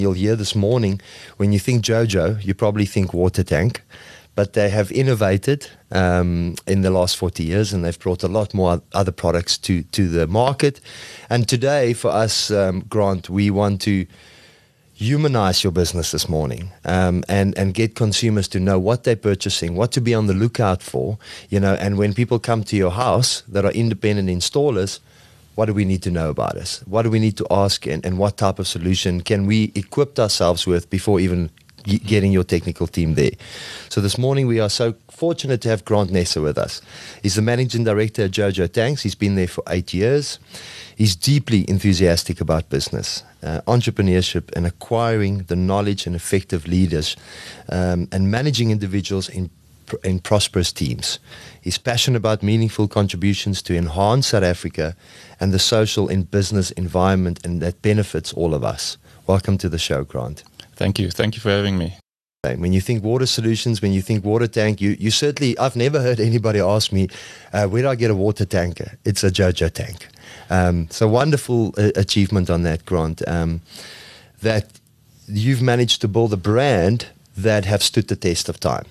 You'll hear this morning, when you think Jojo, you probably think water tank, but they have innovated in the last 40 years, and they've brought a lot more other products to the market. And today, for us, Grant, we want to humanize your business this morning, and get consumers to know what they're purchasing, what to be on the lookout for, and when people come to your house that are independent installers, what do we need to know about us? What do we need to ask, and what type of solution can we equip ourselves with before even getting your technical team there? So this morning we are so fortunate to have Grant Nessa with us. He's the Managing Director at Jojo Tanks. He's been there for 8 years. He's deeply enthusiastic about business, entrepreneurship, and acquiring the knowledge and effective leaders, and managing individuals in prosperous teams. He's passionate about meaningful contributions to enhance South Africa and the social and business environment, and that benefits all of us. Welcome to the show, Grant. Thank you. Thank you for having me. When you think water solutions, when you think water tank, you certainly, I've never heard anybody ask me, where do I get a water tanker? It's a Jojo tank. So wonderful achievement on that, Grant, that you've managed to build a brand that have stood the test of time.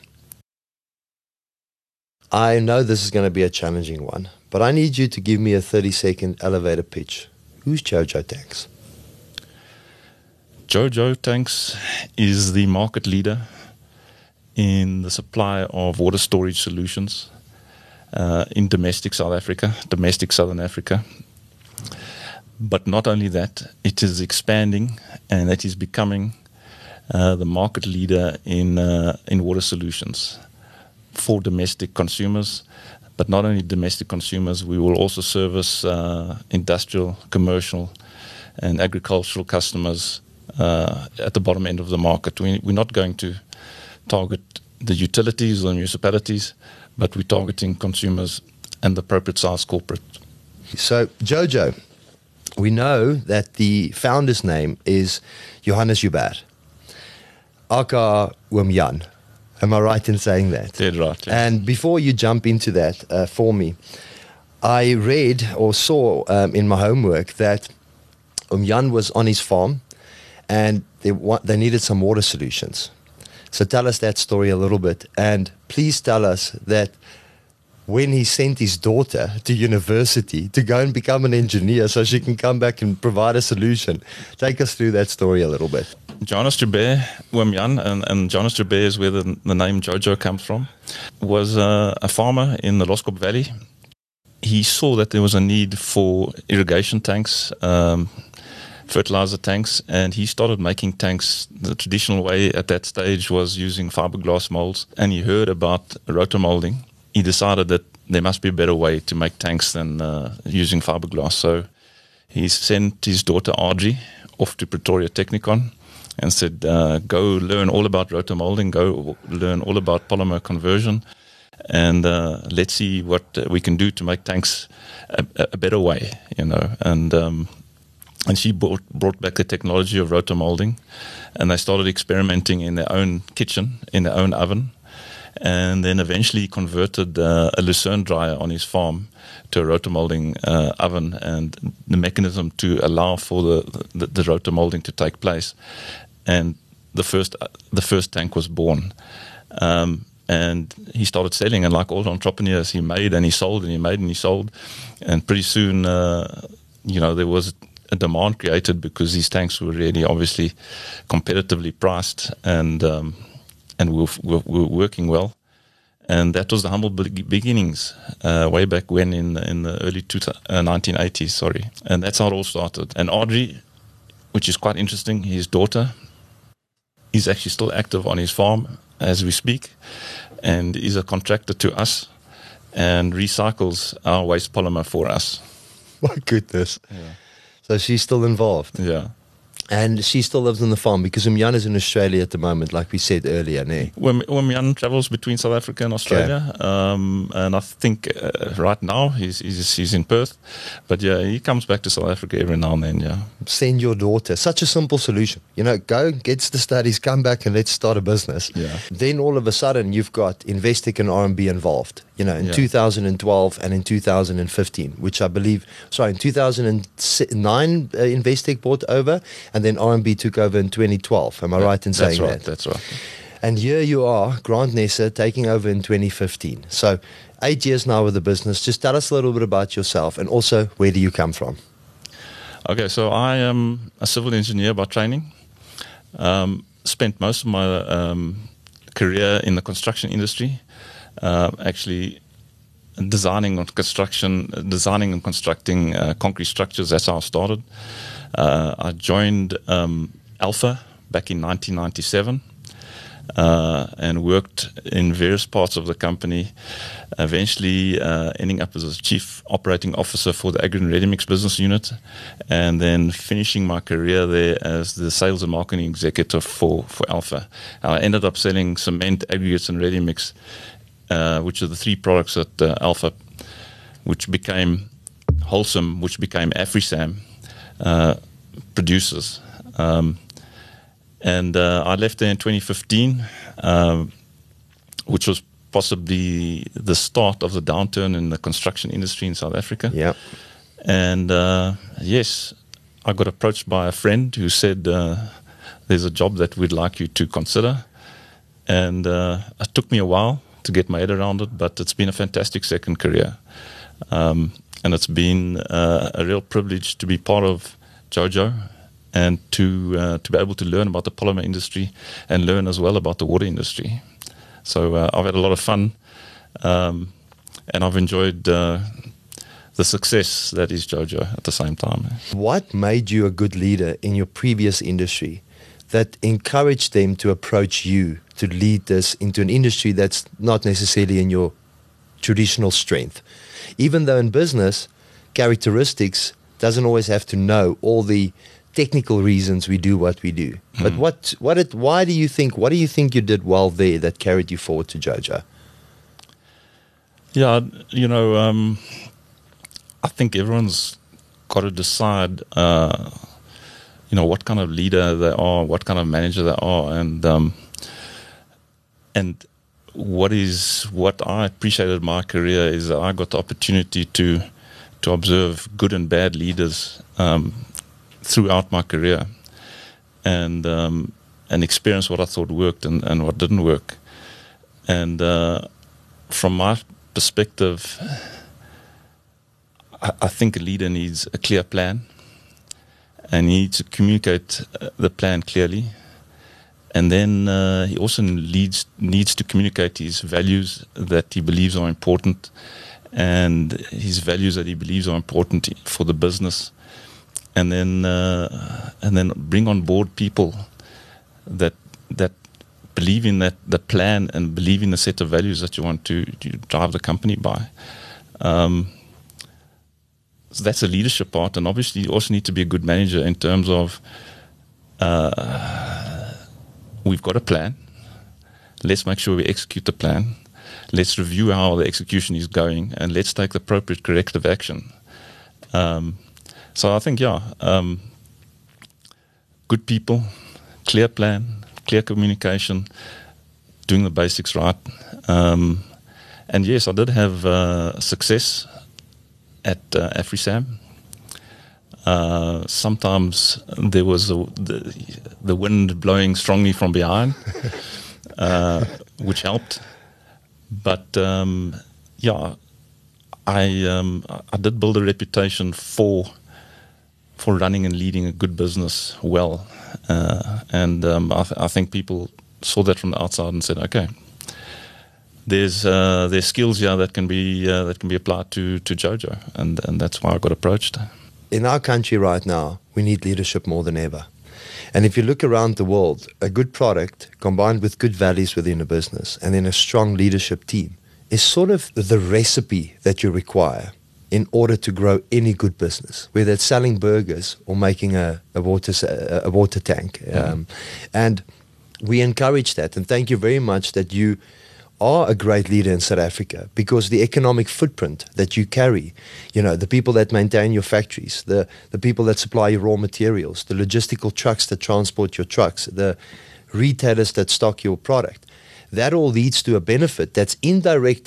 I know this is going to be a challenging one, but I need you to give me a 30-second elevator pitch. Who's Jojo Tanks? Jojo Tanks is the market leader in the supply of water storage solutions in domestic South Africa, domestic Southern Africa. But not only that, it is expanding, and it is becoming the market leader in water solutions for domestic consumers. But not only domestic consumers, we will also service industrial, commercial, and agricultural customers at the bottom end of the market. We're not going to target the utilities or municipalities, but we're targeting consumers and the appropriate size corporate. So, Jojo, we know that the founder's name is Johannes Joubert, aka Oom Jan. Am I right in saying that? Dead right. Yes. And before you jump into that for me, I read or saw in my homework that Oom Jan was on his farm, and they needed some water solutions. So tell us that story a little bit, and please tell us that when he sent his daughter to university to go and become an engineer so she can come back and provide a solution. Take us through that story a little bit. Johannes Joubert, Oom Jan, and Johannes Joubert is where the name Jojo comes from, was a farmer in the Loskop Valley. He saw that there was a need for irrigation tanks, fertilizer tanks, and he started making tanks. The traditional way at that stage was using fiberglass molds, and he heard about rotomolding. He decided that there must be a better way to make tanks than using fiberglass. So he sent his daughter Audrey off to Pretoria Technikon and said, go learn all about rotomolding, go learn all about polymer conversion, and let's see what we can do to make tanks a better way, And she brought back the technology of rotomolding, and they started experimenting in their own kitchen, in their own oven, and then eventually converted a Lucerne dryer on his farm to a rotomolding oven, and the mechanism to allow for the rotomolding to take place. And the first tank was born. And he started selling, and like all entrepreneurs, he made and he sold, and he made and he sold. And pretty soon, there was a demand created because these tanks were really obviously competitively priced, and were working well. And that was the humble beginnings way back when in the early 1980s, sorry. And that's how it all started. And Audrey, which is quite interesting, his daughter, is actually still active on his farm as we speak, and is a contractor to us and recycles our waste polymer for us. My goodness. Yeah. So she's still involved. Yeah. And she still lives on the farm because Oom Jan is in Australia at the moment, like we said earlier, ne? Oom Jan travels between South Africa and Australia, and I think right now he's in Perth, but yeah, he comes back to South Africa every now and then. Yeah, send your daughter. Such a simple solution, Go gets the studies, come back, and let's start a business. Yeah. Then all of a sudden you've got Investec and RMB involved. In 2012 and in 2015, which I believe, in 2009 Investec bought over, and and then RMB took over in 2012. Am I right in saying that? That's right. And here you are, Grant Nessa, taking over in 2015. So 8 years now with the business. Just tell us a little bit about yourself, and also, where do you come from? Okay, so I am a civil engineer by training. Spent most of my career in the construction industry, actually designing and constructing concrete structures. That's how I started. I joined Alpha back in 1997. And worked in various parts of the company, eventually ending up as a chief operating officer for the Agri and Ready Mix business unit, and then finishing my career there as the sales and marketing executive for Alpha. I ended up selling cement, aggregates, and ready mix, which are the three products that Alpha, which became Wholesome, which became AfriSam, produces. And I left there in 2015, which was possibly the start of the downturn in the construction industry in South Africa. Yeah. And yes, I got approached by a friend who said, there's a job that we'd like you to consider. And it took me a while to get my head around it, but it's been a fantastic second career. And it's been a real privilege to be part of JoJo, and to be able to learn about the polymer industry and learn as well about the water industry. So I've had a lot of fun, and I've enjoyed the success that is JoJo at the same time. What made you a good leader in your previous industry that encouraged them to approach you to lead this into an industry that's not necessarily in your traditional strength? Even though in business, characteristics doesn't always have to know all the technical reasons we do what we do. But what do you think you did well there that carried you forward to JoJo? Yeah, I think everyone's got to decide, what kind of leader they are, what kind of manager they are, and what I appreciated in my career is that I got the opportunity to observe good and bad leaders throughout my career, and experience what I thought worked and what didn't work. And from my perspective, I think a leader needs a clear plan, and he needs to communicate the plan clearly. And then he also needs to communicate his values that he believes are important, and his values that he believes are important for the business. And then bring on board people that believe in the plan and believe in the set of values that you want to drive the company by. So that's the leadership part, and obviously you also need to be a good manager in terms of we've got a plan. Let's make sure we execute the plan. Let's review how the execution is going, and let's take the appropriate corrective action. So I think, good people, clear plan, clear communication, doing the basics right. And yes, I did have success at AfriSam. Sometimes there was the wind blowing strongly from behind, which helped. But I did build a reputation for running and leading a good business well, and I think people saw that from the outside and said, okay, there's skills here that can be applied to JoJo, and that's why I got approached. In our country right now, we need leadership more than ever. And if you look around the world, a good product combined with good values within a business and then a strong leadership team is sort of the recipe that you require in order to grow any good business, whether it's selling burgers or making a water tank. And we encourage that. And thank you very much that you are a great leader in South Africa, because the economic footprint that you carry, the people that maintain your factories, the people that supply your raw materials, the logistical trucks that transport your trucks, the retailers that stock your product, that all leads to a benefit that's indirect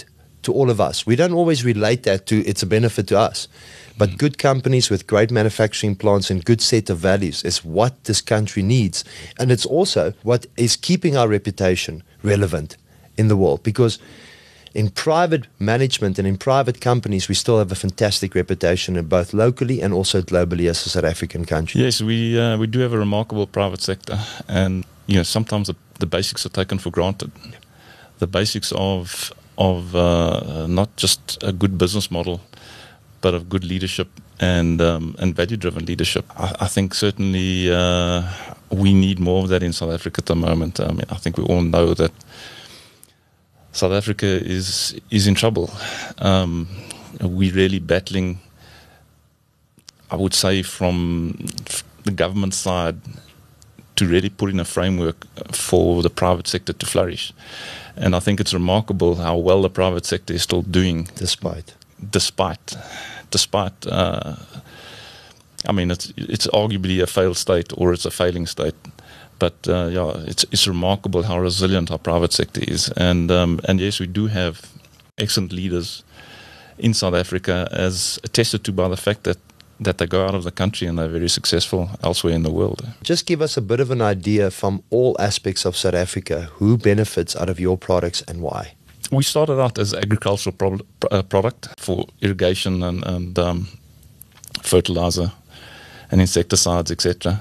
to all of us. We don't always relate that to it's a benefit to us. But good companies with great manufacturing plants and good set of values is what this country needs. And it's also what is keeping our reputation relevant in the world. Because in private management and in private companies, we still have a fantastic reputation in both locally and also globally as a South African country. Yes, we do have a remarkable private sector. And sometimes the basics are taken for granted. The basics of not just a good business model, but of good leadership and value-driven leadership. I think certainly we need more of that in South Africa at the moment. I mean, I think we all know that South Africa is in trouble. We're really battling, I would say, from the government side to really put in a framework for the private sector to flourish. And I think it's remarkable how well the private sector is still doing. Despite, I mean, it's arguably a failed state or it's a failing state, but it's remarkable how resilient our private sector is, and yes, we do have excellent leaders in South Africa, as attested to by the fact that they go out of the country and they're very successful elsewhere in the world. Just give us a bit of an idea from all aspects of South Africa, who benefits out of your products and why. We started out as agricultural product for irrigation and fertilizer and insecticides, etc.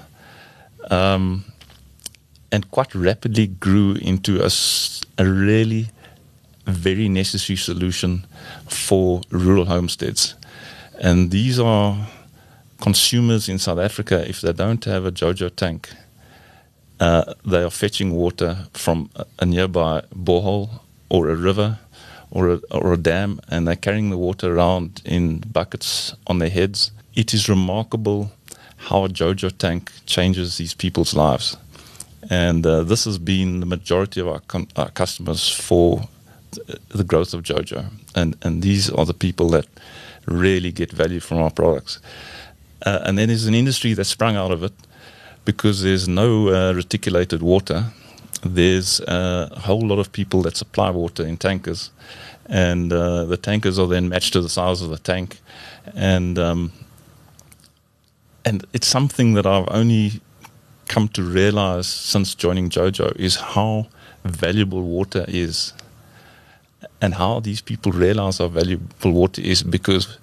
And quite rapidly grew into a really very necessary solution for rural homesteads. And these are consumers in South Africa. If they don't have a JoJo tank, they are fetching water from a nearby borehole or a river or a dam, and they're carrying the water around in buckets on their heads. It is remarkable how a JoJo tank changes these people's lives. And this has been the majority of our customers for the growth of JoJo. And these are the people that really get value from our products. And then there's an industry that sprung out of it because there's no reticulated water. There's a whole lot of people that supply water in tankers, and the tankers are then matched to the size of the tank, and it's something that I've only come to realize since joining JoJo is how valuable water is, and how these people realize how valuable water is, because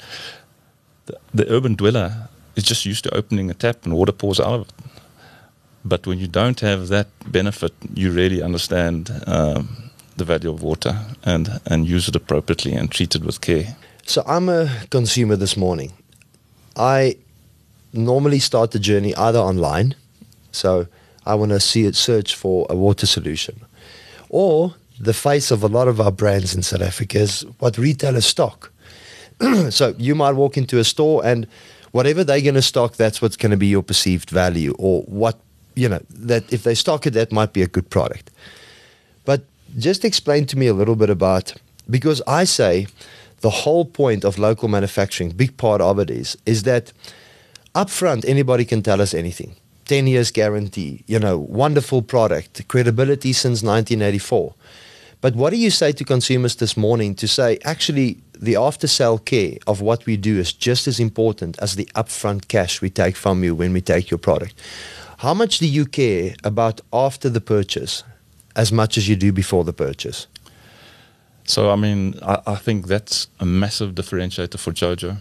the urban dweller is just used to opening a tap and water pours out of it. But when you don't have that benefit, you really understand the value of water and use it appropriately and treat it with care. So I'm a consumer this morning. I normally start the journey either online, so I want to search for a water solution, or the face of a lot of our brands in South Africa is what retailers stock. So you might walk into a store and whatever they're going to stock, that's what's going to be your perceived value, or what, that if they stock it, that might be a good product. But just explain to me a little bit about, because I say the whole point of local manufacturing, big part of it is that upfront anybody can tell us anything. 10 years guarantee, wonderful product, credibility since 1984. But what do you say to consumers this morning to say, actually, the after-sale care of what we do is just as important as the upfront cash we take from you when we take your product? How much do you care about after the purchase as much as you do before the purchase? So, I think that's a massive differentiator for JoJo.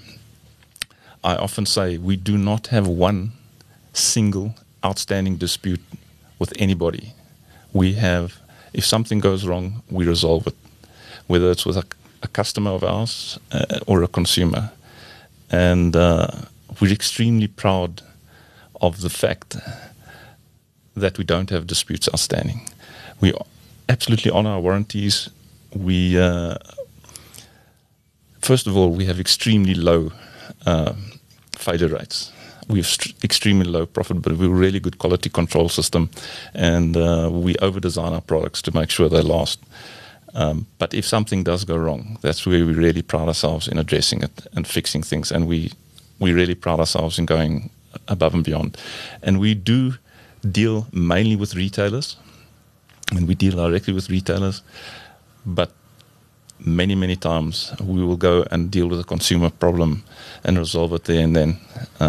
I often say we do not have one single outstanding dispute with anybody. We have, if something goes wrong, we resolve it, whether it's with a customer of ours or a consumer. And we're extremely proud of the fact that we don't have disputes outstanding. We absolutely honor our warranties. We, first of all, we have extremely low failure rates. We have extremely low profitability. We have a really good quality control system, and we over-design our products to make sure they last. But if something does go wrong, that's where we really pride ourselves in addressing it and fixing things. And we really pride ourselves in going above and beyond. And we do deal mainly with retailers, and we deal directly with retailers. But many, many times we will go and deal with a consumer problem and resolve it there and then.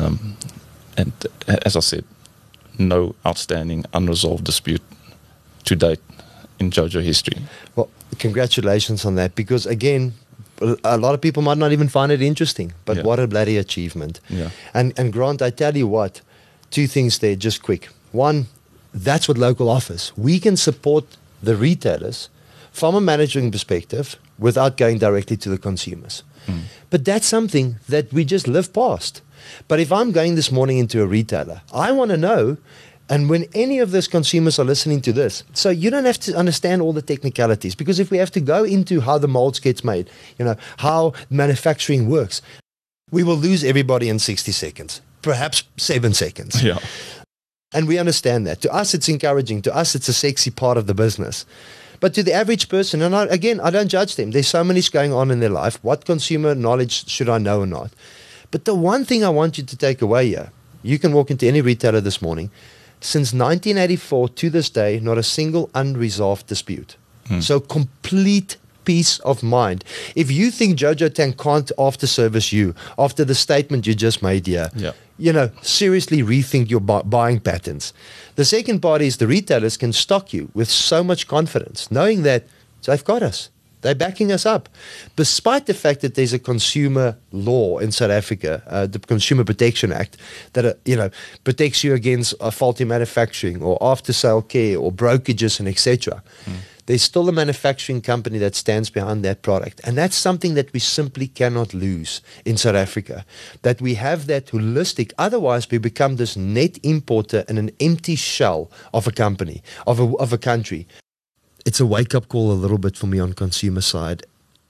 And as I said, no outstanding unresolved dispute to date in JoJo history. Well, congratulations on that, because again, a lot of people might not even find it interesting, but Yeah. what a bloody achievement. Yeah. And Grant, I tell you what, two things there, just quick. One, that's what local offers. We can support the retailers from a managing perspective without going directly to the consumers. But that's something that we just live past. But if I'm going this morning into a retailer, I want to know, and when any of those consumers are listening to this, so you don't have to understand all the technicalities, because if we have to go into how the molds gets made, how manufacturing works, we will lose everybody in 60 seconds, perhaps 7 seconds. Yeah. And we understand that. To us, it's encouraging. To us, it's a sexy part of the business. But to the average person, and I don't judge them. There's so much going on in their life. What consumer knowledge should I know or not? But the one thing I want you to take away here, you can walk into any retailer this morning, since 1984 to this day, not a single unresolved dispute. So complete peace of mind. If you think JoJo Tank can't after service you, after the statement you just made here, seriously rethink your buying patterns. The second part is the retailers can stock you with so much confidence, knowing that they've got us. They're backing us up. Despite the fact that there's a consumer law in South Africa, the Consumer Protection Act, that protects you against faulty manufacturing or after-sale care or brokages and etc. There's still a manufacturing company that stands behind that product. And that's something that we simply cannot lose in South Africa, that we have that holistic. Otherwise, we become this net importer and an empty shell of a company, of a country. It's a wake-up call a little bit for me on consumer side.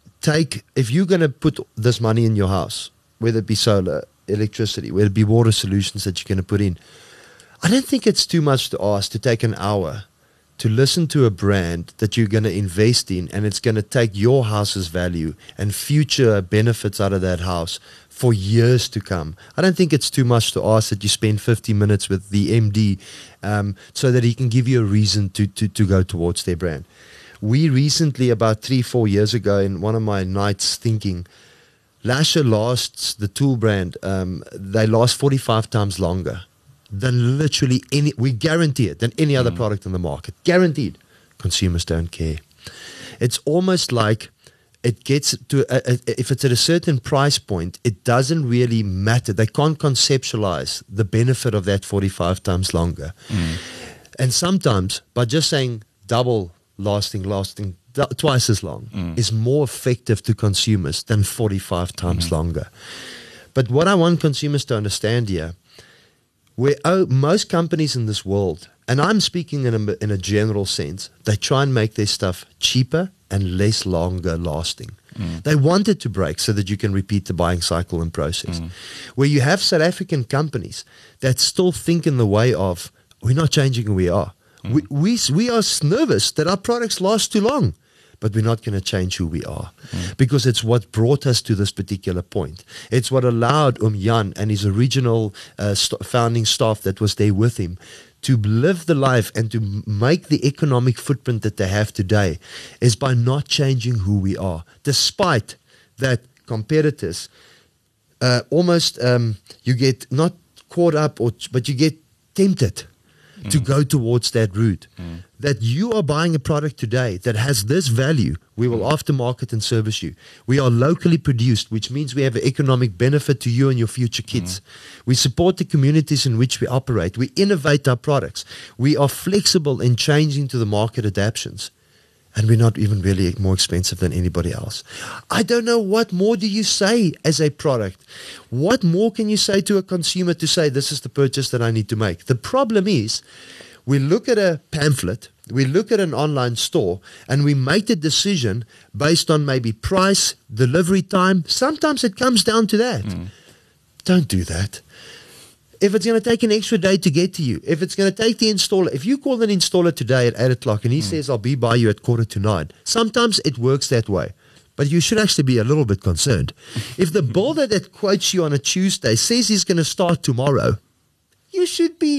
If you're going to put this money in your house, whether it be solar, electricity, whether it be water solutions that you're going to put in, I don't think it's too much to ask to take an hour to listen to a brand that you're going to invest in, and it's going to take your house's value and future benefits out of that house for years to come. I don't think it's too much to ask that you spend 50 minutes with the MD so that he can give you a reason to go towards their brand. We recently, about 3-4 years ago, in one of my nights thinking, Lasher lasts, the tool brand, they last 45 times longer than literally we guarantee it, than any other product in the market. Guaranteed. Consumers don't care. It's almost like it gets to, if it's at a certain price point, it doesn't really matter. They can't conceptualize the benefit of that 45 times longer. And sometimes, by just saying double lasting, twice as long, is more effective to consumers than 45 times longer. But what I want consumers to understand here, most companies in this world, and I'm speaking in a general sense, they try and make their stuff cheaper and less longer lasting. They want it to break so that you can repeat the buying cycle and process. Where you have South African companies that still think in the way of, we're not changing who we are. We are nervous that our products last too long, but we're not going to change who we are because it's what brought us to this particular point. It's what allowed Jan and his original founding staff that was there with him to live the life and to make the economic footprint that they have today, is by not changing who we are. Despite that, competitors almost you get not caught up, but you get tempted to go towards that route. That you are buying a product today that has this value, we will aftermarket and service you. We are locally produced, which means we have an economic benefit to you and your future kids. We support the communities in which we operate. We innovate our products. We are flexible in changing to the market adaptations. And we're not even really more expensive than anybody else. I don't know, what more do you say as a product? What more can you say to a consumer to say, this is the purchase that I need to make? The problem is, we look at a pamphlet, we look at an online store, and we make the decision based on maybe price, delivery time. Sometimes it comes down to that. Don't do that. If it's going to take an extra day to get to you, if it's going to take the installer, if you call an installer today at 8 o'clock and he says, I'll be by you at 8:45, sometimes it works that way. But you should actually be a little bit concerned. If the builder that quotes you on a Tuesday says he's going to start tomorrow, you should be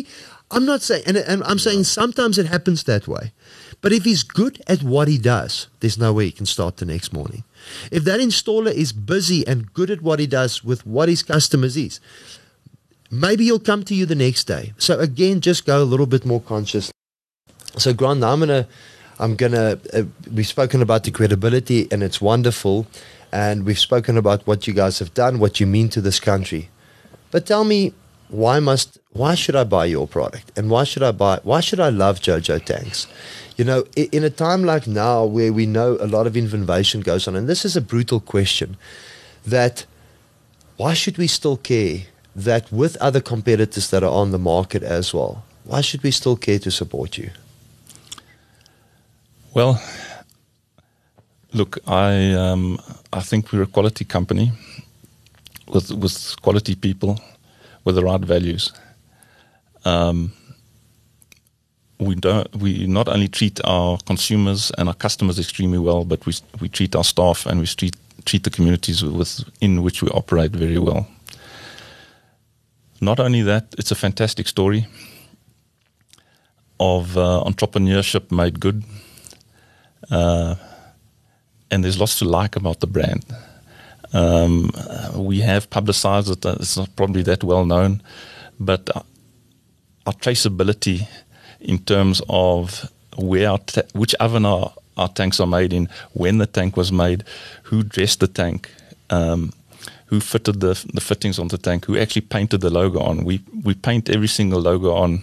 I'm not saying, and I'm saying sometimes it happens that way. But if he's good at what he does, there's no way he can start the next morning. If that installer is busy and good at what he does with what his customers is, maybe he'll come to you the next day. So again, just go a little bit more conscious. So Grant, we've spoken about the credibility, and it's wonderful. And we've spoken about what you guys have done, what you mean to this country. But tell me, why should I buy your product? And why should I love JoJo tanks? You know, in a time like now where we know a lot of innovation goes on, and this is a brutal question, that why should we still care that with other competitors that are on the market as well, why should we still care to support you? Well, look, I think we're a quality company with quality people with the right values. We not only treat our consumers and our customers extremely well, but we treat our staff and we treat the communities in which we operate very well. Not only that, it's a fantastic story of entrepreneurship made good. And there's lots to like about the brand. We have publicized it. It's not probably that well known, but our traceability in terms of which oven our tanks are made in, when the tank was made, who dressed the tank, who fitted the fittings on the tank, who actually painted the logo on. We paint every single logo on.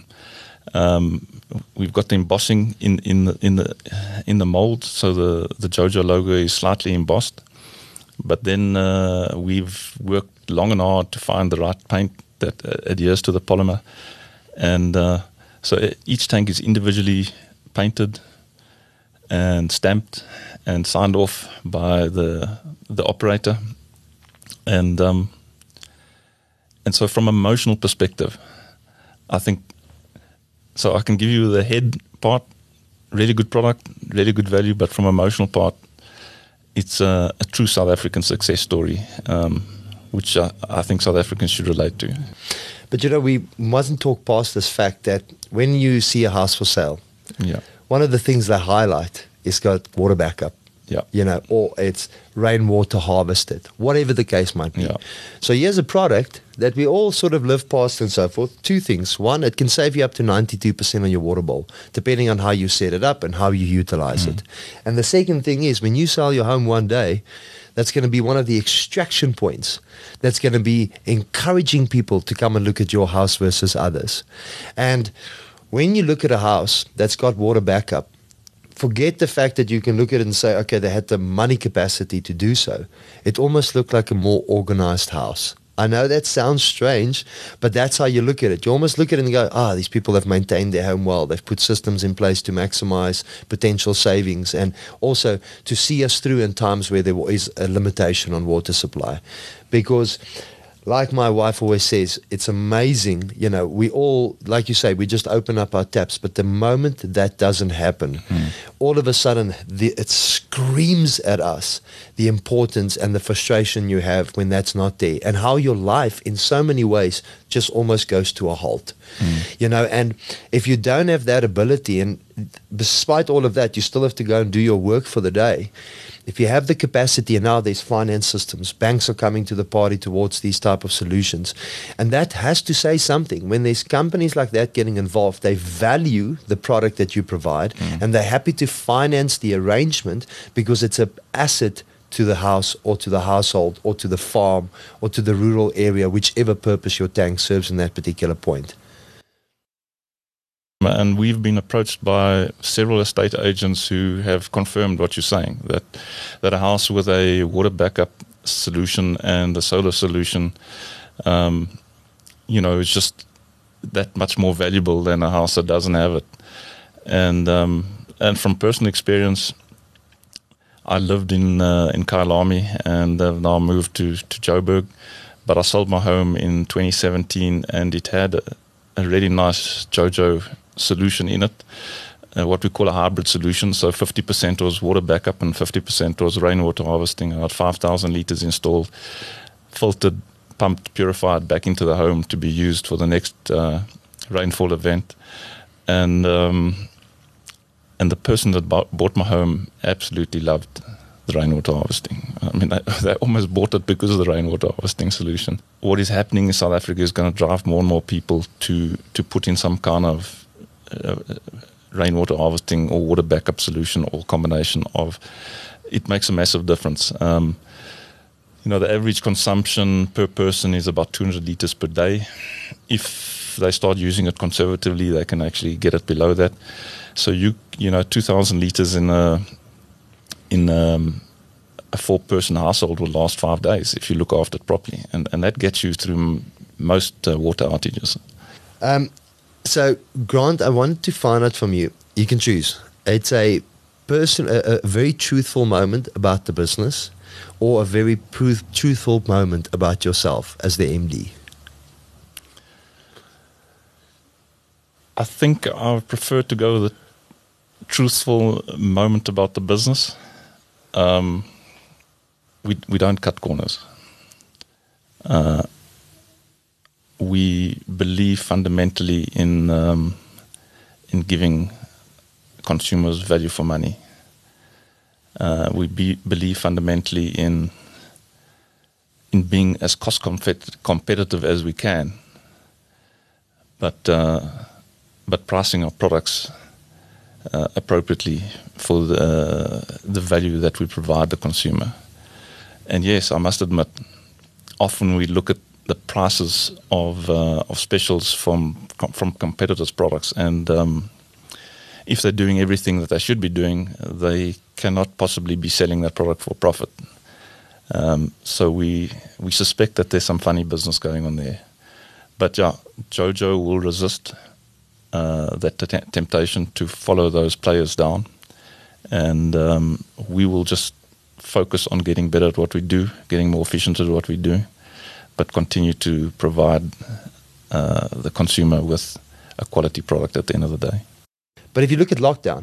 We've got the embossing in the mold, so the JoJo logo is slightly embossed. But then we've worked long and hard to find the right paint that adheres to the polymer, and so each tank is individually painted and stamped and signed off by the operator, and so from an emotional perspective, I think. So I can give you the head part, really good product, really good value, but from emotional part, it's a true South African success story, which I think South Africans should relate to. But you know, we mustn't talk past this fact that when you see a house for sale, one of the things they highlight is got water backup. Yeah. You know, or it's rainwater harvested, whatever the case might be. Yeah. So here's a product that we all sort of live past and so forth. Two things. One, it can save you up to 92% on your water bill, depending on how you set it up and how you utilize it. And the second thing is, when you sell your home one day, that's going to be one of the extraction points that's going to be encouraging people to come and look at your house versus others. And when you look at a house that's got water backup, forget the fact that you can look at it and say, okay, they had the money capacity to do so. It almost looked like a more organized house. I know that sounds strange, but that's how you look at it. You almost look at it and go, these people have maintained their home well. They've put systems in place to maximize potential savings and also to see us through in times where there is a limitation on water supply. Because like my wife always says, it's amazing, you know, we all, like you say, we just open up our taps, but the moment that doesn't happen, all of a sudden it screams at us the importance and the frustration you have when that's not there, and how your life in so many ways just almost goes to a halt. You know, and if you don't have that ability, and despite all of that, you still have to go and do your work for the day. If you have the capacity, and now there's finance systems, banks are coming to the party towards these type of solutions, and that has to say something. When there's companies like that getting involved, they value the product that you provide, and they're happy to finance the arrangement because it's an asset to the house or to the household or to the farm or to the rural area, whichever purpose your tank serves in that particular point. And we've been approached by several estate agents who have confirmed what you're saying, that a house with a water backup solution and a solar solution, you know, is just that much more valuable than a house that doesn't have it. And from personal experience, I lived in Kyalami and have now moved to Joburg, but I sold my home in 2017 and it had a really nice JoJo solution in it, what we call a hybrid solution. So 50% was water backup and 50% was rainwater harvesting. I had 5,000 liters installed, filtered, pumped, purified back into the home to be used for the next rainfall event, and the person that bought my home absolutely loved the rainwater harvesting. I mean, they almost bought it because of the rainwater harvesting solution. What is happening in South Africa is going to drive more and more people to put in some kind of rainwater harvesting or water backup solution or combination of. It makes a massive difference. The average consumption per person is about 200 liters per day. If they start using it conservatively, they can actually get it below that. So 2,000 liters in a 4-person household will last 5 days if you look after it properly, and that gets you through most water outages. So, Grant, I wanted to find out from you. You can choose. It's a very truthful moment about the business, or a very truthful moment about yourself as the MD. I think I would prefer to go with a truthful moment about the business. We don't cut corners. We believe fundamentally in giving consumers value for money. We believe fundamentally in being as cost competitive as we can, but pricing our products appropriately for the value that we provide the consumer. And yes, I must admit, often we look at the prices of specials from competitors' products, and if they're doing everything that they should be doing, they cannot possibly be selling that product for profit. So we suspect that there's some funny business going on there. But yeah, Jojo will resist that temptation to follow those players down, and we will just focus on getting better at what we do, getting more efficient at what we do, but continue to provide the consumer with a quality product at the end of the day. But if you look at lockdown,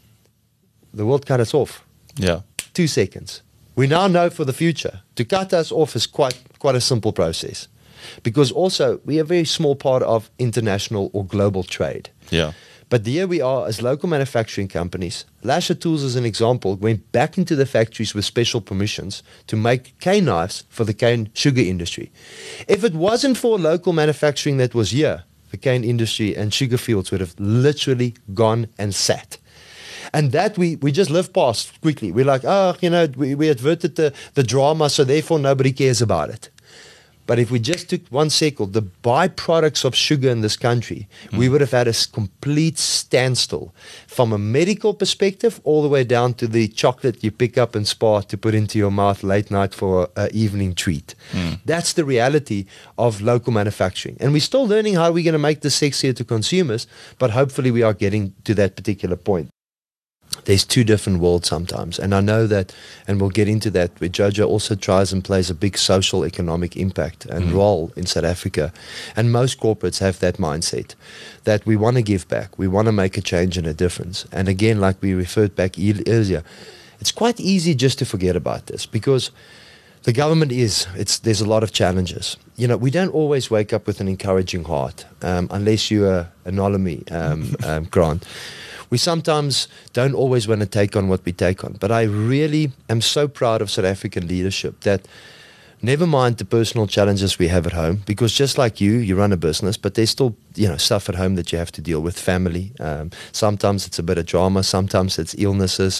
the world cut us off. Yeah. 2 seconds. We now know for the future, to cut us off is quite a simple process. Because also, we are a very small part of international or global trade. Yeah. But here we are as local manufacturing companies. Lasher Tools, as an example, went back into the factories with special permissions to make cane knives for the cane sugar industry. If it wasn't for local manufacturing that was here, the cane industry and sugar fields would have literally gone and sat. And that we just lived past quickly. We're like, we averted the drama, so therefore nobody cares about it. But if we just took 1 second, the byproducts of sugar in this country, we would have had a complete standstill from a medical perspective all the way down to the chocolate you pick up in Spar to put into your mouth late night for an evening treat. That's the reality of local manufacturing. And we're still learning how we're going to make this sexier to consumers, but hopefully we are getting to that particular point. There's 2 different worlds sometimes, and I know that, and we'll get into that, where Jojo also tries and plays a big social economic impact and role in South Africa, and most corporates have that mindset, that we want to give back, we want to make a change and a difference. And again, like we referred back earlier, it's quite easy just to forget about this, because the government there's a lot of challenges. We don't always wake up with an encouraging heart, unless you're an Olymie, Grant. We sometimes don't always want to take on what we take on. But I really am so proud of South African leadership that never mind the personal challenges we have at home, because just like you run a business, but there's still, stuff at home that you have to deal with, family. Sometimes it's a bit of drama, sometimes it's illnesses.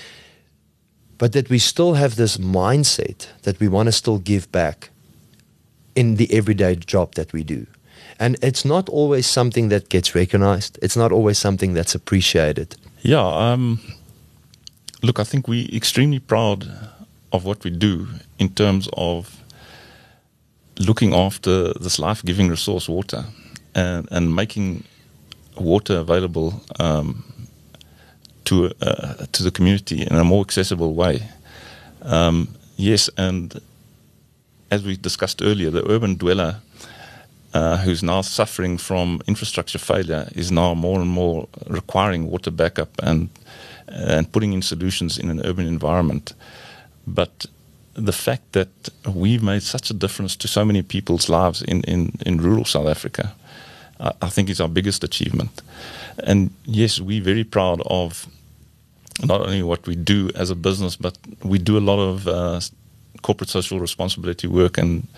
But that we still have this mindset that we want to still give back in the everyday job that we do. And it's not always something that gets recognized. It's not always something that's appreciated. Yeah. Look, I think we're extremely proud of what we do in terms of looking after this life-giving resource, water, and making water available to the community in a more accessible way. Yes, and as we discussed earlier, the urban dweller who's now suffering from infrastructure failure is now more and more requiring water backup and putting in solutions in an urban environment. But the fact that we've made such a difference to so many people's lives in rural South Africa, I think is our biggest achievement. And yes, we're very proud of not only what we do as a business, but we do a lot of corporate social responsibility work and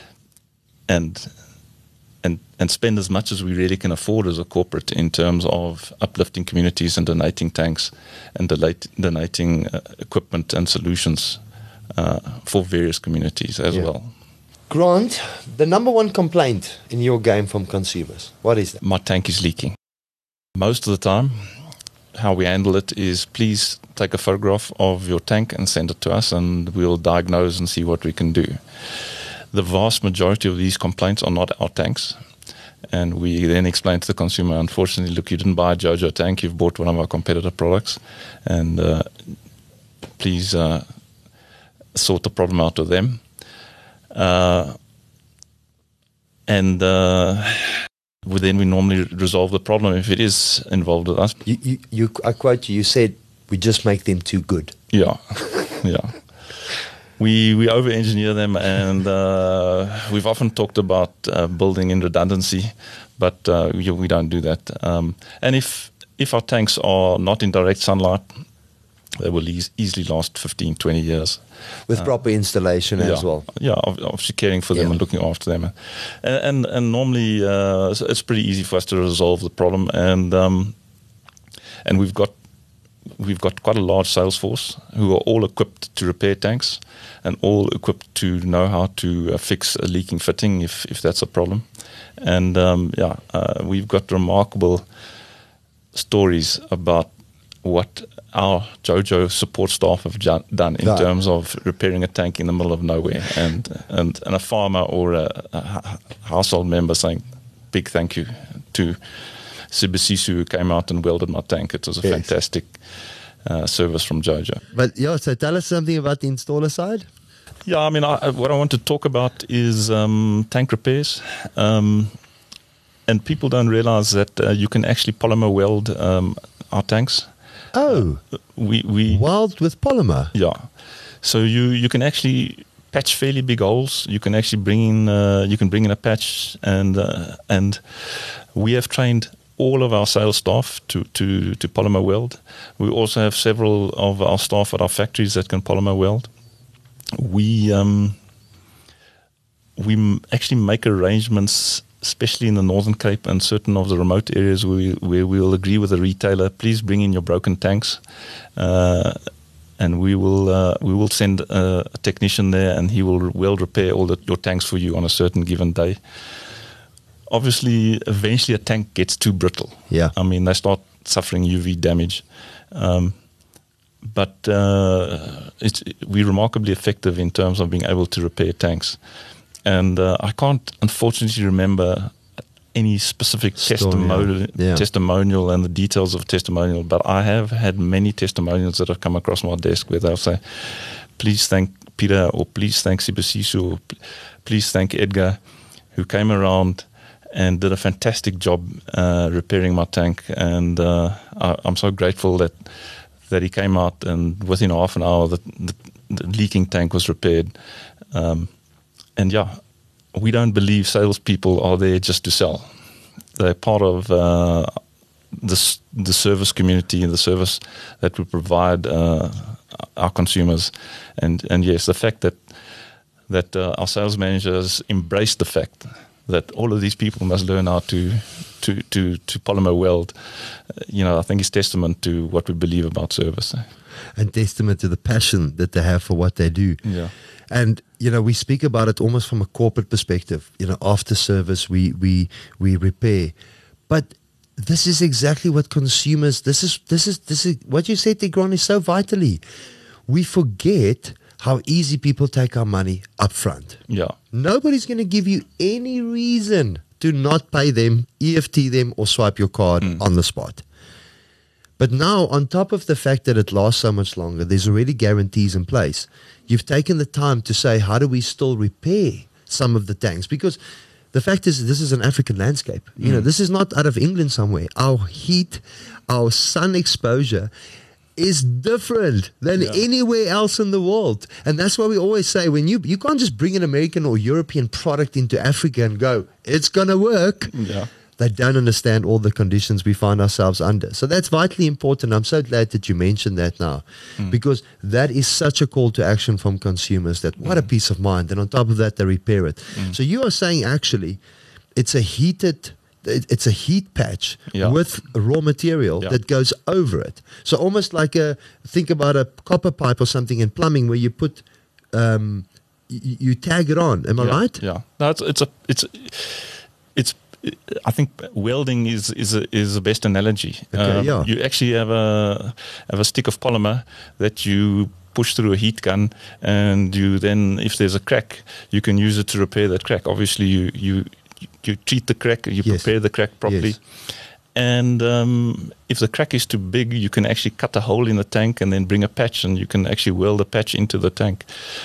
spend as much as we really can afford as a corporate in terms of uplifting communities and donating tanks and donating equipment and solutions for various communities as well. Grant, the number one complaint in your game from consumers, what is that? My tank is leaking. Most of the time, how we handle it is please take a photograph of your tank and send it to us and we'll diagnose and see what we can do. The vast majority of these complaints are not our tanks. And we then explain to the consumer, unfortunately, look, you didn't buy a JoJo tank, you've bought one of our competitor products. And please sort the problem out with them. Then we normally resolve the problem if it is involved with us. I quote you said, we just make them too good. Yeah, yeah. We over-engineer them, and we've often talked about building in redundancy, but we don't do that. And if our tanks are not in direct sunlight, they will easily last 15, 20 years. With proper installation as well. Yeah, obviously caring for them and looking after them. And normally it's pretty easy for us to resolve the problem. And we've got quite a large sales force who are all equipped to repair tanks and all equipped to know how to fix a leaking fitting if that's a problem. And we've got remarkable stories about what our JoJo support staff have done in terms of repairing a tank in the middle of nowhere, and a farmer or a household member saying, big thank you to Sibusiso who came out and welded my tank. It was a fantastic service from JoJo. But so tell us something about the installer side. Yeah, I mean, what I want to talk about is tank repairs. And people don't realize that you can actually polymer weld our tanks. Oh, we weld with polymer. Yeah, so you can actually patch fairly big holes. You can actually bring in a patch, and we have trained all of our sales staff to polymer weld. We also have several of our staff at our factories that can polymer weld. We actually make arrangements, especially in the Northern Cape and certain of the remote areas where we'll agree with the retailer, please bring in your broken tanks, and we will send a technician there, and he will weld repair all your tanks for you on a certain given day. Obviously, eventually a tank gets too brittle. Yeah, I mean, they start suffering UV damage, but we're remarkably effective in terms of being able to repair tanks. And I can't, unfortunately, remember any specific testimonial and the details of testimonial, but I have had many testimonials that have come across my desk where they'll say, please thank Peter, or please thank Sibusiso, or please thank Edgar, who came around and did a fantastic job repairing my tank. And I'm so grateful that he came out, and within half an hour the leaking tank was repaired. And yeah, we don't believe salespeople are there just to sell. They're part of the service community and the service that we provide our consumers. And yes, the fact that our sales managers embrace the fact that all of these people must learn how to polymer weld, I think is testament to what we believe about service. And testament to the passion that they have for what they do. Yeah. And, we speak about it almost from a corporate perspective. After service, we repair. But this is exactly what consumers, this is what you said, Tigran, is so vitally. We forget how easy people take our money up front. Yeah. Nobody's going to give you any reason to not pay them, EFT them, or swipe your card on the spot. But now, on top of the fact that it lasts so much longer, there's already guarantees in place. You've taken the time to say, how do we still repair some of the tanks? Because the fact is, this is an African landscape. This is not out of England somewhere. Our heat, our sun exposure is different than anywhere else in the world. And that's why we always say, when you can't just bring an American or European product into Africa and go, it's going to work. Yeah. They don't understand all the conditions we find ourselves under. So that's vitally important. I'm so glad that you mentioned that now, because that is such a call to action from consumers, that what a peace of mind. And on top of that, they repair it. So you are saying actually it's a heat patch with raw material that goes over it. So almost like think about a copper pipe or something in plumbing where you put, you tag it on. Am I right? Yeah. No, it's I think welding is the best analogy. Okay, you actually have a stick of polymer that you push through a heat gun, and you then, if there's a crack, you can use it to repair that crack. Obviously, you treat the crack, you prepare the crack properly. Yes. And if the crack is too big, you can actually cut a hole in the tank and then bring a patch, and you can actually weld a patch into the tank.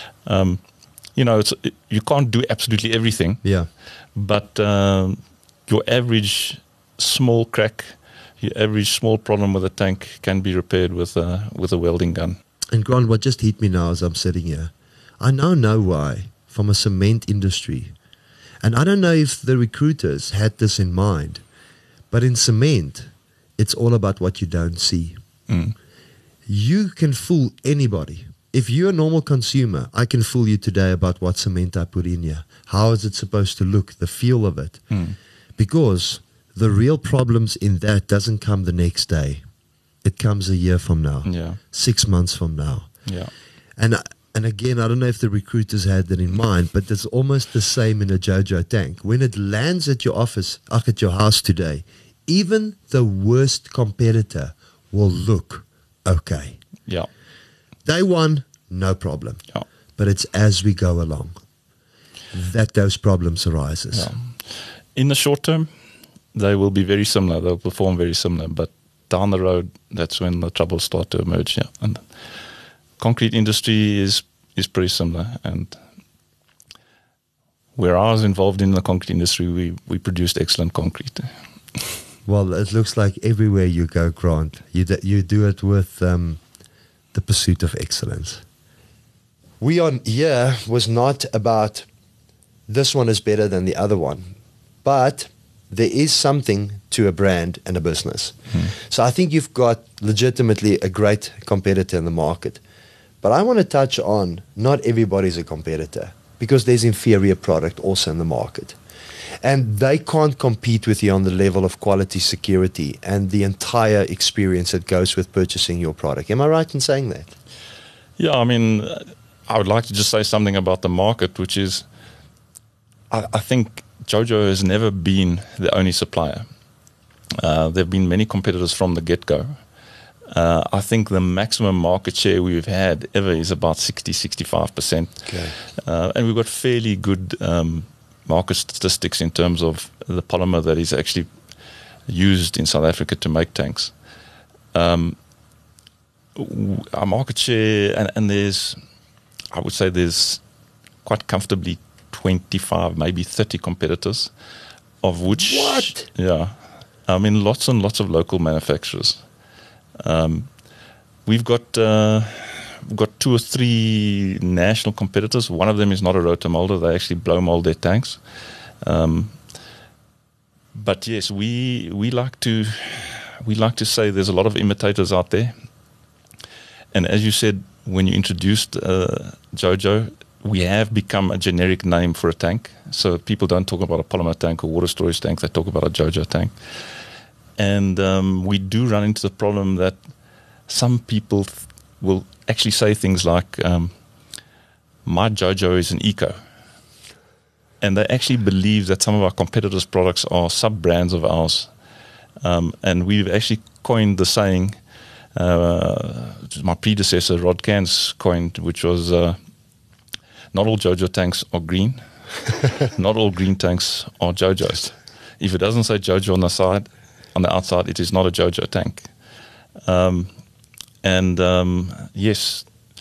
You can't do absolutely everything. Yeah. But your average small crack, your average small problem with a tank can be repaired with a welding gun. And Grant, what just hit me now as I'm sitting here, I now know why, from a cement industry, and I don't know if the recruiters had this in mind, but in cement, it's all about what you don't see. You can fool anybody. If you're a normal consumer, I can fool you today about what cement I put in here. How is it supposed to look, the feel of it? Because the real problems in that doesn't come the next day. It comes a year from now, 6 months from now. Yeah. And again, I don't know if the recruiters had that in mind, but it's almost the same in a JoJo tank. When it lands at your office, at your house today, even the worst competitor will look okay. Yeah. Day one, no problem. Yeah. But it's as we go along that those problems arises. Yeah. In the short term, they will be very similar. They'll perform very similar. But down the road, that's when the troubles start to emerge. Yeah. And concrete industry is pretty similar. And where I was involved in the concrete industry, we produced excellent concrete. Well, it looks like everywhere you go, Grant, you do it with the pursuit of excellence. We on here was not about this one is better than the other one, but there is something to a brand and a business. So I think you've got legitimately a great competitor in the market. But I want to touch on not everybody's a competitor, because there's inferior product also in the market. And they can't compete with you on the level of quality, security, and the entire experience that goes with purchasing your product. Am I right in saying that? Yeah, I mean, I would like to just say something about the market, which is, I think JoJo has never been the only supplier. There have been many competitors from the get-go. I think the maximum market share we've had ever is about 60-65%. Okay. And we've got fairly good market statistics in terms of the polymer that is actually used in South Africa to make tanks. Our market share, and I would say there's quite comfortably 25, maybe 30 competitors, of which... What? Yeah. I mean, lots and lots of local manufacturers. We've got 2 or 3 national competitors. One of them is not a rotomolder. They actually blow mold their tanks. But yes, we like to say there's a lot of imitators out there. And as you said, when you introduced JoJo, we have become a generic name for a tank. So people don't talk about a polymer tank or water storage tank. They talk about a JoJo tank. And we do run into the problem that some people will actually say things like, my JoJo is an eco. And they actually believe that some of our competitors' products are sub-brands of ours. And we've actually coined the saying, my predecessor, Rod Cairns, coined, which was, not all JoJo tanks are green. Not all green tanks are JoJos. If it doesn't say JoJo on the outside, it is not a JoJo tank. Yes,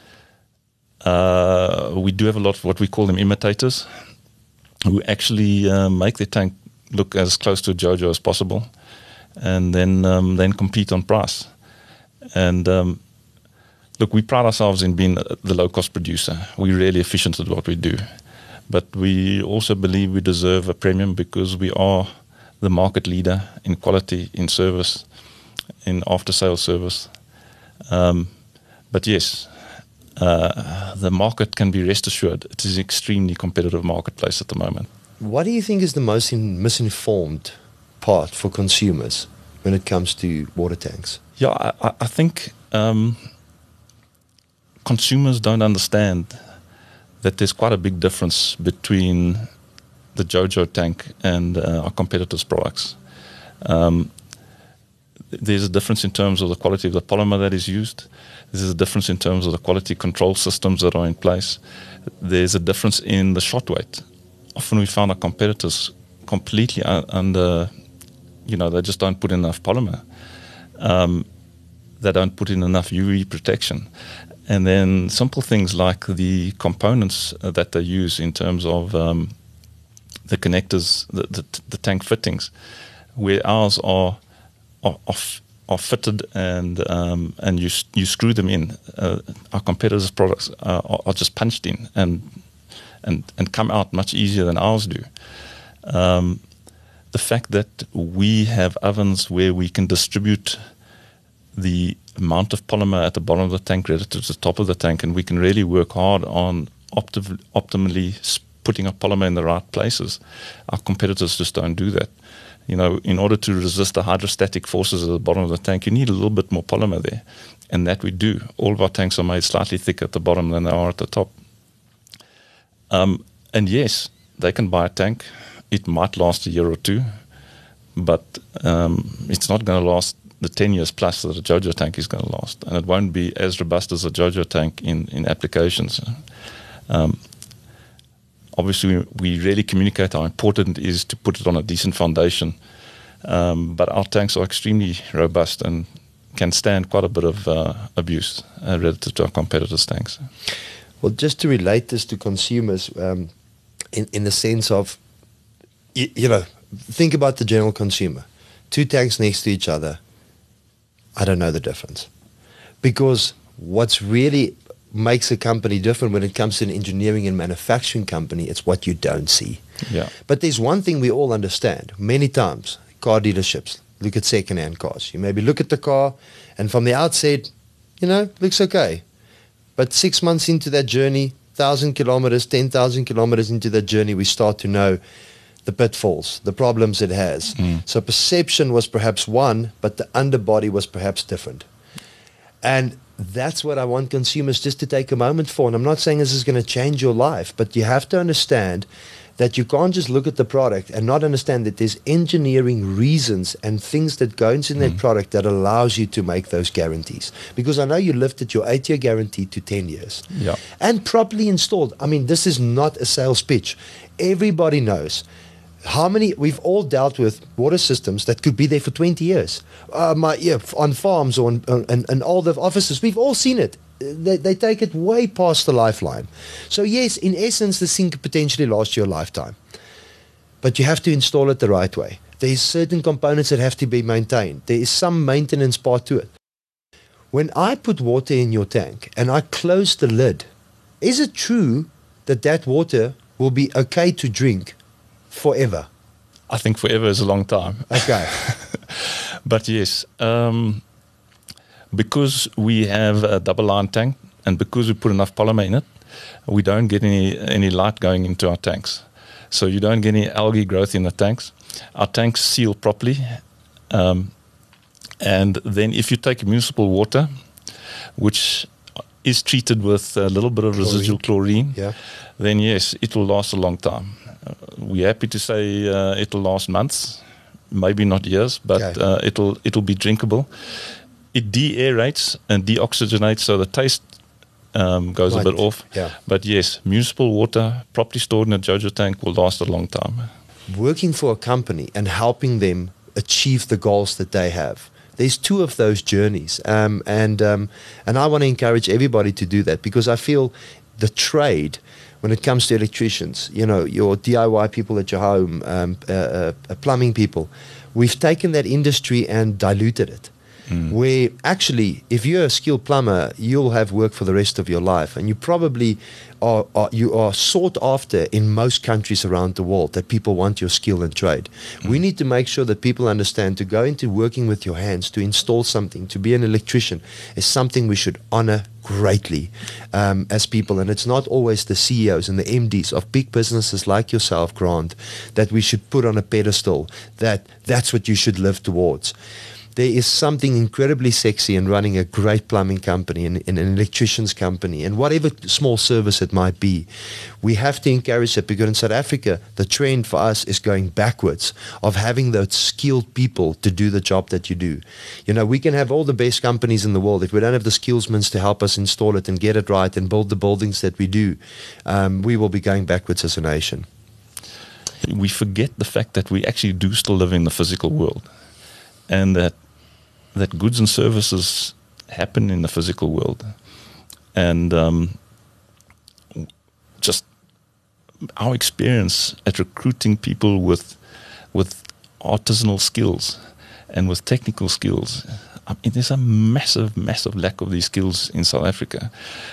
we do have a lot of what we call them imitators, who actually make their tank look as close to a JoJo as possible, and then compete on price. And look, we pride ourselves in being the low-cost producer. We're really efficient at what we do. But we also believe we deserve a premium because we are the market leader in quality, in service, in after-sales service. But yes, the market can be rest assured it is an extremely competitive marketplace at the moment. What do you think is the most misinformed part for consumers when it comes to water tanks? Yeah, I think consumers don't understand that there's quite a big difference between the JoJo tank and our competitors' products. There's a difference in terms of the quality of the polymer that is used. There's a difference in terms of the quality control systems that are in place. There's a difference in the shot weight. Often we found our competitors completely under, they just don't put enough polymer. They don't put in enough UV protection. And then simple things like the components that they use in terms of the connectors, the tank fittings, where ours are fitted and you screw them in. Our competitors' products are just punched in and come out much easier than ours do. The fact that we have ovens where we can distribute the amount of polymer at the bottom of the tank relative to the top of the tank, and we can really work hard on optimally putting our polymer in the right places. Our competitors just don't do that. In order to resist the hydrostatic forces at the bottom of the tank, you need a little bit more polymer there, and that we do. All of our tanks are made slightly thicker at the bottom than they are at the top. And yes, they can buy a tank. It might last a year or two, but it's not going to last the 10 years plus that a JoJo tank is going to last, and it won't be as robust as a JoJo tank in applications. Obviously, we really communicate how important it is to put it on a decent foundation, but our tanks are extremely robust and can stand quite a bit of abuse relative to our competitors' tanks. Well, just to relate this to consumers, in the sense of, think about the general consumer. 2 tanks next to each other, I don't know the difference. Because what's really makes a company different when it comes to an engineering and manufacturing company, it's what you don't see. Yeah. But there's one thing we all understand. Many times, car dealerships look at second-hand cars. You maybe look at the car, and from the outset, looks okay. But 6 months into that journey, 1,000 kilometers, 10,000 kilometers into that journey, we start to know the pitfalls, the problems it has. So perception was perhaps one, but the underbody was perhaps different. And that's what I want consumers just to take a moment for. And I'm not saying this is going to change your life, but you have to understand that you can't just look at the product and not understand that there's engineering reasons and things that go into that product that allows you to make those guarantees. Because I know you lifted your 8-year guarantee to 10 years. Yeah. And properly installed. I mean, this is not a sales pitch. Everybody knows how many we've all dealt with water systems that could be there for 20 years. On farms or in older offices, we've all seen it. They take it way past the lifeline. So yes, in essence, this thing could potentially last you a lifetime. But you have to install it the right way. There's certain components that have to be maintained. There is some maintenance part to it. When I put water in your tank and I close the lid, is it true that water will be okay to drink forever? I think forever is a long time. Okay. But yes, because we have a double line tank and because we put enough polymer in it, we don't get any light going into our tanks. So you don't get any algae growth in the tanks. Our tanks seal properly. And then if you take municipal water, which is treated with a little bit of residual chlorine, then yes, it will last a long time. We're happy to say it'll last months, maybe not years, but it'll be drinkable. It de-aerates and deoxygenates, so the taste goes a bit off. Yeah. But yes, municipal water, properly stored in a JoJo tank, will last a long time. Working for a company and helping them achieve the goals that they have. There's 2 of those journeys, and I want to encourage everybody to do that, because I feel the trade, when it comes to electricians, your DIY people at your home, plumbing people, we've taken that industry and diluted it. where actually, if you're a skilled plumber, you'll have work for the rest of your life, and you probably you are sought after in most countries around the world, that people want your skill and trade. We need to make sure that people understand to go into working with your hands, to install something, to be an electrician, is something we should honor greatly as people. And it's not always the CEOs and the MDs of big businesses like yourself, Grant, that we should put on a pedestal, that's what you should live towards. There is something incredibly sexy in running a great plumbing company and an electrician's company, and whatever small service it might be. We have to encourage it, because in South Africa, the trend for us is going backwards, of having those skilled people to do the job that you do. You know, we can have all the best companies in the world. If we don't have the skillsmen to help us install it and get it right and build the buildings that we do, we will be going backwards as a nation. We forget the fact that we actually do still live in the physical world, and that goods and services happen in the physical world. And just our experience at recruiting people with artisanal skills and with technical skills, I mean, there's a massive lack of these skills in South Africa.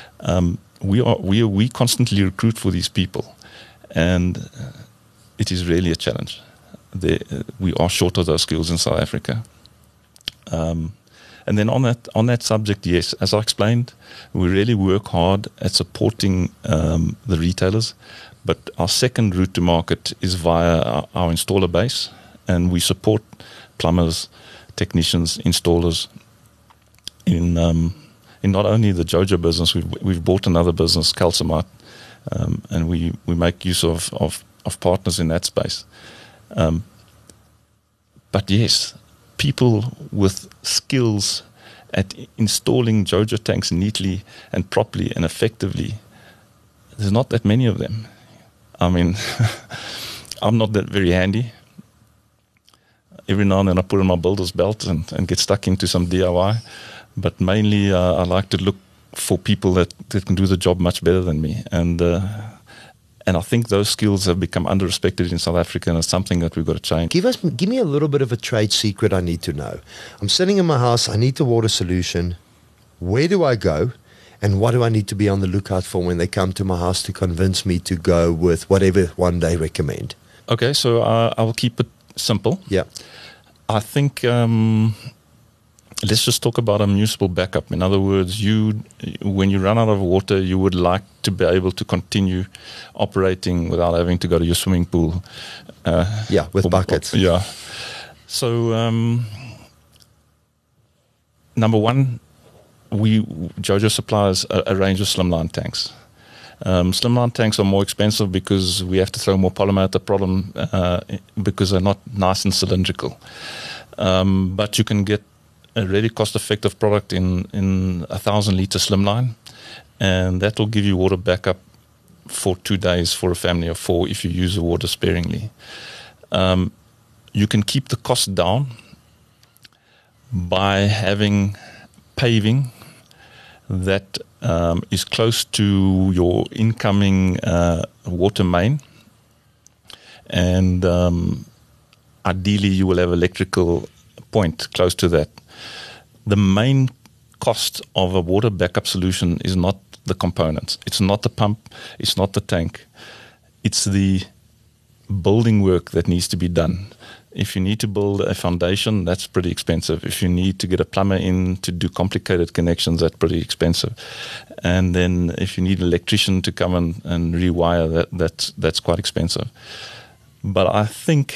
We constantly recruit for these people, and it is really a challenge. We are short of those skills in South Africa. And then on that subject, yes, as I explained, we really work hard at supporting the retailers, but our second route to market is via our installer base, and we support plumbers, technicians, installers in not only the Jojo business. We've bought another business, Calcimite, and we make use of partners in that space. But yes, people with skills at installing Jojo tanks neatly and properly and effectively, there's not that many of them. I mean, I'm not that very handy. Every now and then I put on my builder's belt and get stuck into some DIY. But mainly I like to look for people that can do the job much better than me. And I think those skills have become under-respected in South Africa, and it's something that we've got to change. Give me a little bit of a trade secret I need to know. I'm sitting in my house, I need a water solution. Where do I go? And what do I need to be on the lookout for when they come to my house to convince me to go with whatever one they recommend? Okay, so I will keep it simple. Yeah. I think let's just talk about a municipal backup. In other words, when you run out of water, you would like to be able to continue operating without having to go to your swimming pool. With buckets. Yeah. So, number one, Jojo supplies a range of slimline tanks. Slimline tanks are more expensive because we have to throw more polymer at the problem because they're not nice and cylindrical. But you can get a really cost-effective product in 1,000-liter slimline, and that will give you water backup for 2 days for a family of 4 if you use the water sparingly. You can keep the cost down by having paving that is close to your incoming water main, and ideally you will have electrical point close to that. The main cost of a water backup solution is not the components. It's not the pump. It's not the tank. It's the building work that needs to be done. If you need to build a foundation, that's pretty expensive. If you need to get a plumber in to do complicated connections, that's pretty expensive. And then if you need an electrician to come and rewire, that's quite expensive. But I think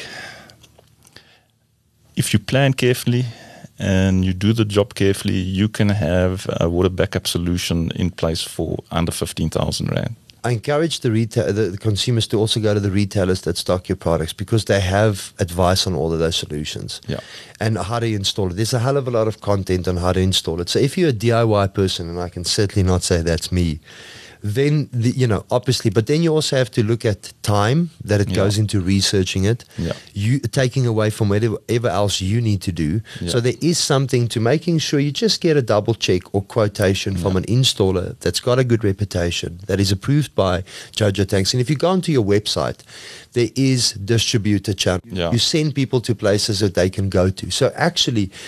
if you plan carefully and you do the job carefully, you can have a water backup solution in place for under 15,000 Rand. I encourage the consumers to also go to the retailers that stock your products, because they have advice on all of those solutions. Yeah. And how to install it. There's a hell of a lot of content on how to install it. So if you're a DIY person, and I can certainly not say that's me, then, obviously, but then you also have to look at time that it goes into researching it, you taking away from whatever else you need to do. Yeah. So there is something to making sure you just get a double check or quotation from an installer that's got a good reputation, that is approved by Jojo Tanks. And if you go onto your website, there is distributor channel. Yeah. You send people to places that they can go to. So actually,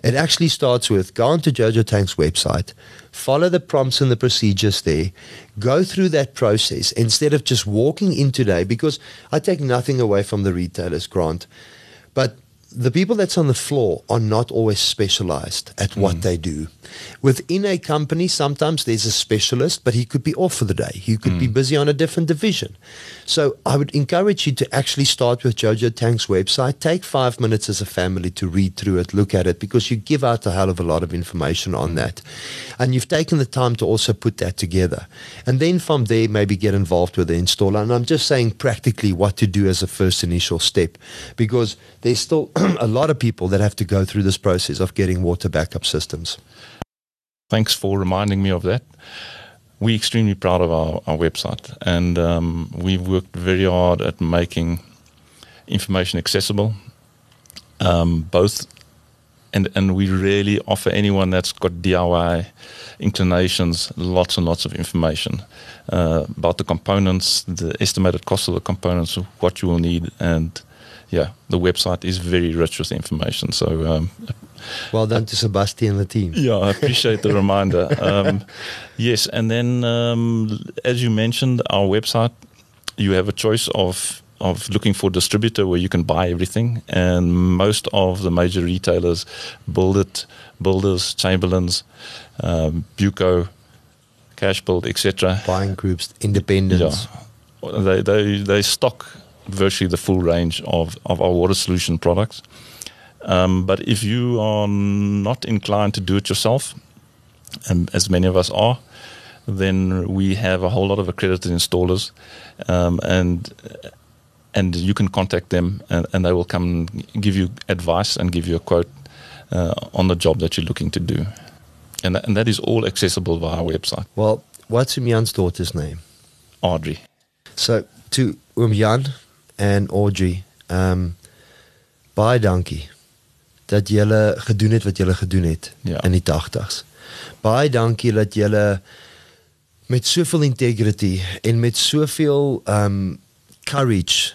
It actually starts with go onto Jojo Tank's website, follow the prompts and the procedures there, go through that process instead of just walking in today, because I take nothing away from the retailers, Grant, but the people that's on the floor are not always specialized at what they do. Within a company, sometimes there's a specialist, but he could be off for the day. He could be busy on a different division. So I would encourage you to actually start with Jojo Tank's website. Take 5 minutes as a family to read through it, look at it, because you give out a hell of a lot of information on that. And you've taken the time to also put that together. And then from there, maybe get involved with the installer. And I'm just saying practically what to do as a first initial step, because there's still a lot of people that have to go through this process of getting water backup systems. Thanks for reminding me of that. We're extremely proud of our website, and we've worked very hard at making information accessible, both, and we really offer anyone that's got DIY inclinations lots and lots of information about the components, the estimated cost of the components, what you will need, and yeah, the website is very rich with information. So well done to Sebastian and the team. Yeah, I appreciate the reminder. Yes, and then as you mentioned, our website, you have a choice of looking for a distributor where you can buy everything, and most of the major retailers, Builders, Chamberlains, Buco, Cashbuild, etc. Buying groups, independents. Yeah, they stock virtually the full range of our water solution products. But if you are not inclined to do it yourself, and as many of us are, then we have a whole lot of accredited installers, and you can contact them, and they will come give you advice and give you a quote on the job that you're looking to do. And that is all accessible via our website. Well, what's Jan's daughter's name? Audrey. So to Jan en Audrey, baie dankie dat julle gedoen het wat julle gedoen het in die 80s. Baie dankie dat julle met soveel integrity en met soveel courage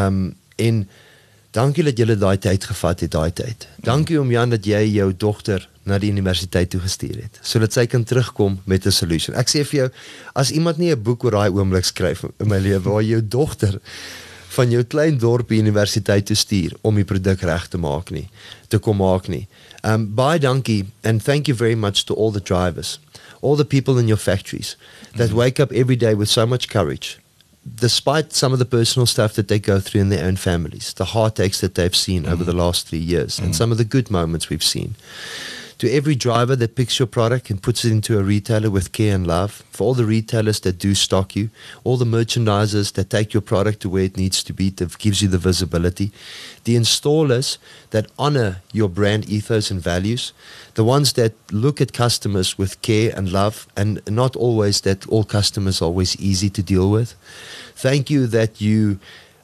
en dankie dat julle daai tyd gevat het, daai tyd. Dankie Jan dat jy jou dogter na die universiteit toe gestuur het, sodat sy kan terugkom met 'n solution. Ek sê vir jou, as iemand nie 'n boek oor daai oomblik skryf in my lewe waar jou dogter van jou klein dorpie universiteit te stuur om die produk reg te kom maak nie. Baie dankie, and thank you very much to all the drivers, all the people in your factories that wake up every day with so much courage, despite some of the personal stuff that they go through in their own families, the heartaches that they've seen over the last 3 years, and some of the good moments we've seen. To every driver that picks your product and puts it into a retailer with care and love, for all the retailers that do stock you, all the merchandisers that take your product to where it needs to be, that gives you the visibility, the installers that honor your brand ethos and values, the ones that look at customers with care and love, and not always that all customers are always easy to deal with. Thank you that you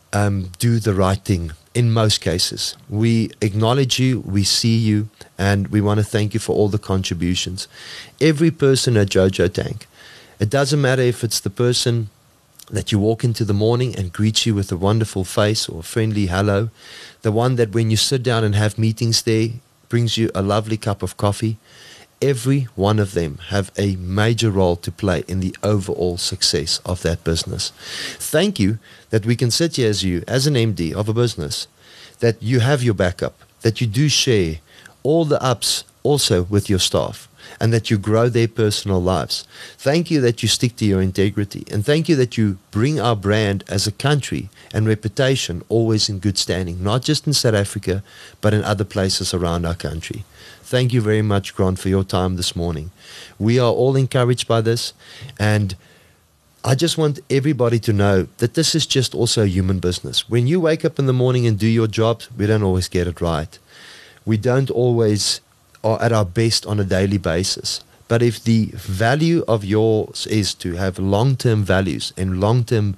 do the right thing. In most cases, we acknowledge you, we see you, and we want to thank you for all the contributions. Every person at Jojo Tank, it doesn't matter if it's the person that you walk into the morning and greets you with a wonderful face or a friendly hello, the one that when you sit down and have meetings there brings you a lovely cup of coffee. Every one of them have a major role to play in the overall success of that business. Thank you that we can sit here as you, as an MD of a business, that you have your backup, that you do share all the ups also with your staff, and that you grow their personal lives. Thank you that you stick to your integrity, and thank you that you bring our brand as a country and reputation always in good standing, not just in South Africa, but in other places around our country. Thank you very much, Grant, for your time this morning. We are all encouraged by this, and I just want everybody to know that this is just also a human business. When you wake up in the morning and do your job, we don't always get it right. We don't always are at our best on a daily basis. But if the value of yours is to have long-term values and long-term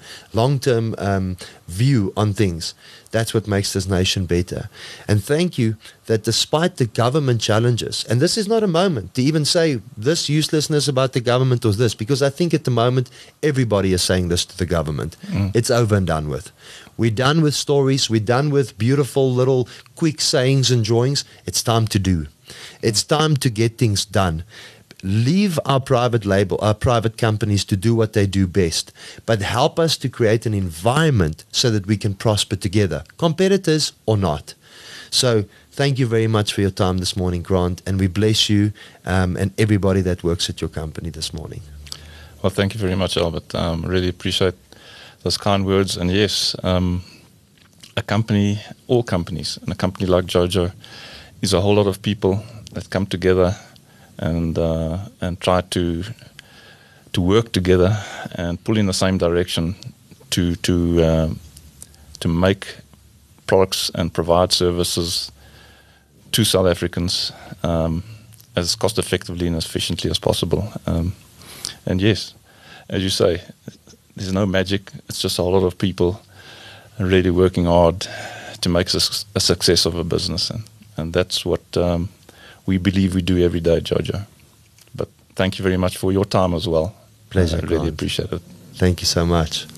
view on things, that's what makes this nation better. And thank you that despite the government challenges, and this is not a moment to even say this uselessness about the government or this, because I think at the moment everybody is saying this to the government. It's over and done with. We're done with stories. We're done with beautiful little quick sayings and drawings. It's time to do. It's time to get things done. Leave our private label, our private companies to do what they do best, but help us to create an environment so that we can prosper together, competitors or not. So thank you very much for your time this morning, Grant, and we bless you and everybody that works at your company this morning. Well, thank you very much, Albert. Really appreciate those kind words. And yes, a company, all companies, and a company like JoJo is a whole lot of people that come together and try to work together and pull in the same direction to make products and provide services to South Africans as cost effectively and as efficiently as possible. And yes, as you say, there's no magic. It's just a whole lot of people really working hard to make a success of a business, and that's what we believe we do every day, JoJo. But thank you very much for your time as well. Pleasure. I really appreciate it. Thank you so much.